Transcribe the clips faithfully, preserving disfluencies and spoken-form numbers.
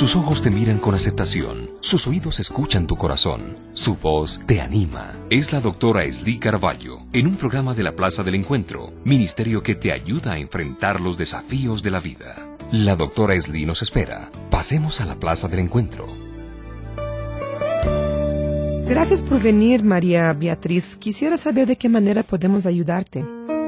Sus ojos te miran con aceptación, sus oídos escuchan tu corazón, su voz te anima. Es la doctora Esli Carballo, en un programa de la Plaza del Encuentro, ministerio que te ayuda a enfrentar los desafíos de la vida. La doctora Esli nos espera. Pasemos a la Plaza del Encuentro. Gracias por venir, María Beatriz. Quisiera saber de qué manera podemos ayudarte.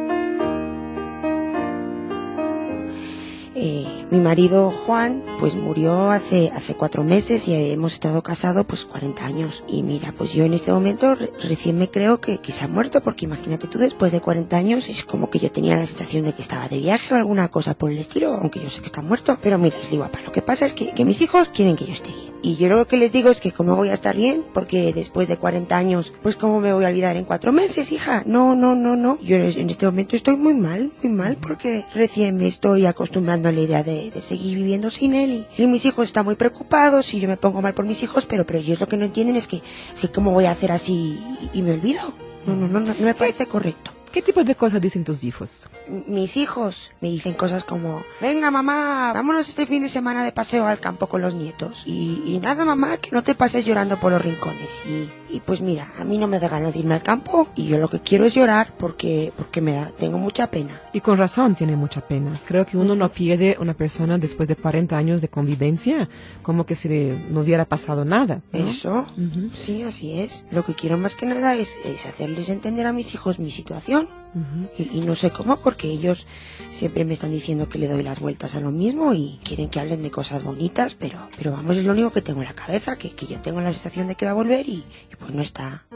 Eh, mi marido Juan pues murió hace hace cuatro meses y hemos estado casados pues cuarenta años. Y mira, pues yo en este momento re- recién me creo que, que se ha muerto, porque imagínate tú, después de cuarenta años es como que yo tenía la sensación de que estaba de viaje o alguna cosa por el estilo, aunque yo sé que está muerto. Pero mira, les digo, papá, lo que pasa es que, que mis hijos quieren que yo esté bien. Y yo lo que les digo es que como voy a estar bien, porque después de cuarenta años, pues cómo me voy a olvidar en cuatro meses, hija. No, no, no, no. Yo en este momento estoy muy mal, muy mal, porque recién me estoy acostumbrando a la idea de, de seguir viviendo sin él. Y, y mis hijos están muy preocupados y yo me pongo mal por mis hijos, pero, pero ellos lo que no entienden es que, es que cómo voy a hacer así y, y me olvido. No, no, no, no, no me parece correcto. ¿Qué tipo de cosas dicen tus hijos? M- Mis hijos me dicen cosas como: venga mamá, vámonos este fin de semana de paseo al campo con los nietos. Y, y nada mamá, que no te pases llorando por los rincones. Y, y pues mira, a mí no me da ganas de irme al campo y yo lo que quiero es llorar porque, porque me da, tengo mucha pena. Y con razón tiene mucha pena. Creo que uno no pierde una persona después de cuarenta años de convivencia como que si le no hubiera pasado nada, ¿no? ¿Eso? Ujú. Sí, así es. Lo que quiero más que nada es, es hacerles entender a mis hijos mi situación. Ujú. Y, y no sé cómo, porque ellos siempre me están diciendo que le doy las vueltas a lo mismo y quieren que hablen de cosas bonitas, pero, pero vamos, es lo único que tengo en la cabeza, que, que yo tengo la sensación de que va a volver y, y pues no está.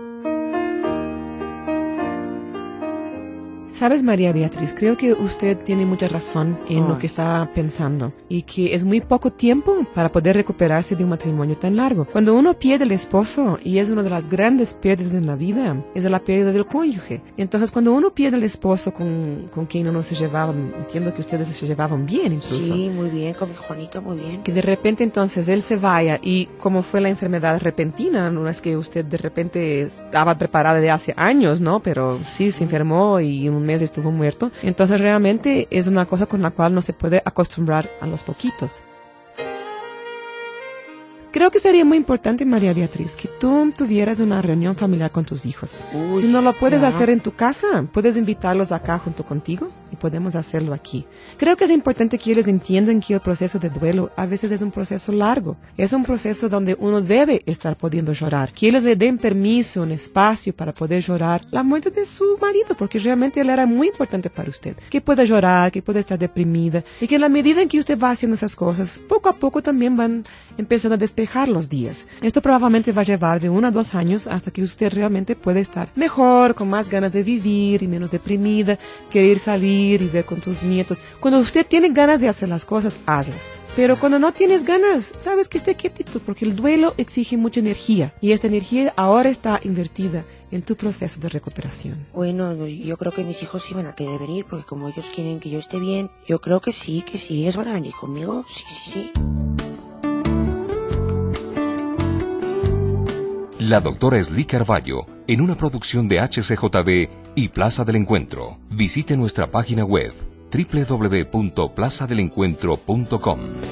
Sabes, María Beatriz, creo que usted tiene mucha razón en Ay. lo que está pensando y que es muy poco tiempo para poder recuperarse de un matrimonio tan largo. Cuando uno pierde al esposo, y es una de las grandes pérdidas en la vida, es la pérdida del cónyuge. Entonces, cuando uno pierde al esposo con, con quien uno se llevaba, entiendo que ustedes se llevaban bien incluso. Sí, muy bien, con mi Juanito, muy bien. Que de repente entonces él se vaya y como fue la enfermedad repentina, no es que usted de repente estaba preparada de hace años, ¿no? Pero sí se enfermó y en un mes estuvo muerto. Entonces realmente es una cosa con la cual no se puede acostumbrar a los poquitos. Creo que sería muy importante, María Beatriz, que tú tuvieras una reunión familiar con tus hijos. Uy, Si no lo puedes ya. hacer en tu casa, puedes invitarlos acá junto contigo y podemos hacerlo aquí. Creo que es importante que ellos entiendan que el proceso de duelo a veces es un proceso largo. Es un proceso donde uno debe estar pudiendo llorar. Que ellos le den permiso, un espacio para poder llorar la muerte de su marido, porque realmente él era muy importante para usted. Que pueda llorar, que pueda estar deprimida y que en la medida en que usted va haciendo esas cosas, poco a poco también van empezando a despejar los días. Esto probablemente va a llevar de uno a dos años hasta que usted realmente pueda estar mejor, con más ganas de vivir y menos deprimida, querer salir y ver con tus nietos. Cuando usted tiene ganas de hacer las cosas, hazlas. Pero cuando no tienes ganas, sabes que esté quietito, porque el duelo exige mucha energía y esta energía ahora está invertida en tu proceso de recuperación. Bueno, yo creo que mis hijos sí van a querer venir, porque como ellos quieren que yo esté bien, yo creo que sí, que sí, ellos van a venir conmigo, sí, sí, sí. La doctora Esli Carballo, en una producción de H C J B y Plaza del Encuentro. Visite nuestra página web doble u doble u doble u punto plaza del encuentro punto com.